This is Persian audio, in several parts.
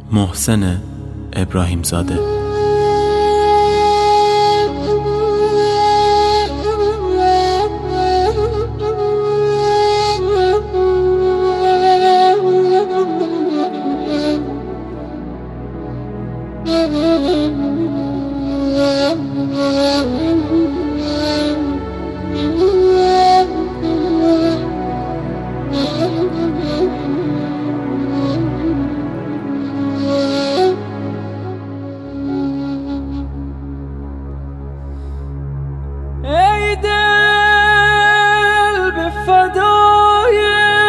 محسن ابراهیم زاده. ای دل به فدای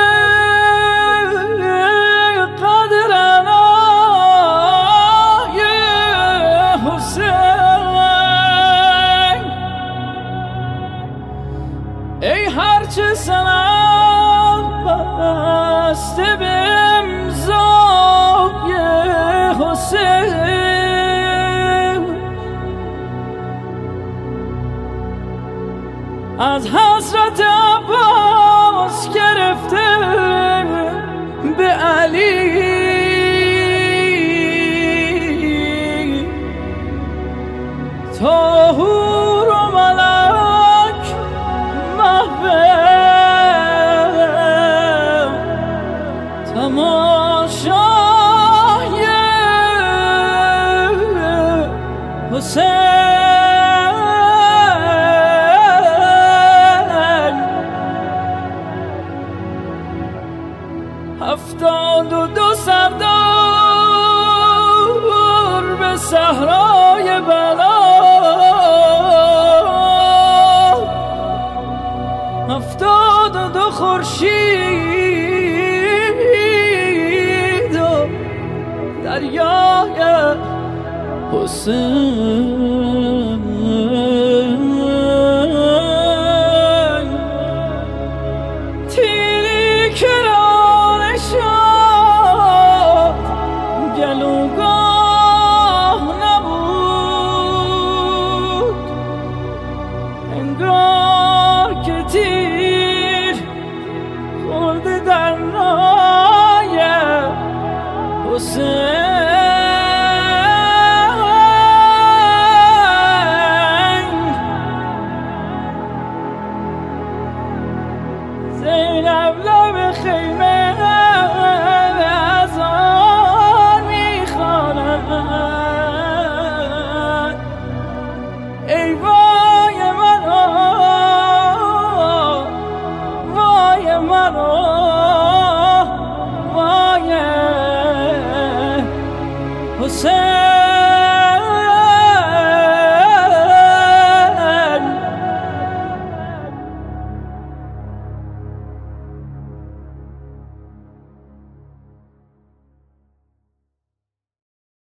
قدرنای حسین، ای هرچه سنم بسته به امضای حسین، از حضرت عباس گرفته به علی، تا حور و ملک محو تماشای حسین. 72 سردار به صحرای بلا، 72 خورشید و دریای حسین، تیری که گلوگاه نبود، انگار که تیر خورده در نای حسین. زینب لب خیمه ای وای مرا، وای مرا، وای حسین.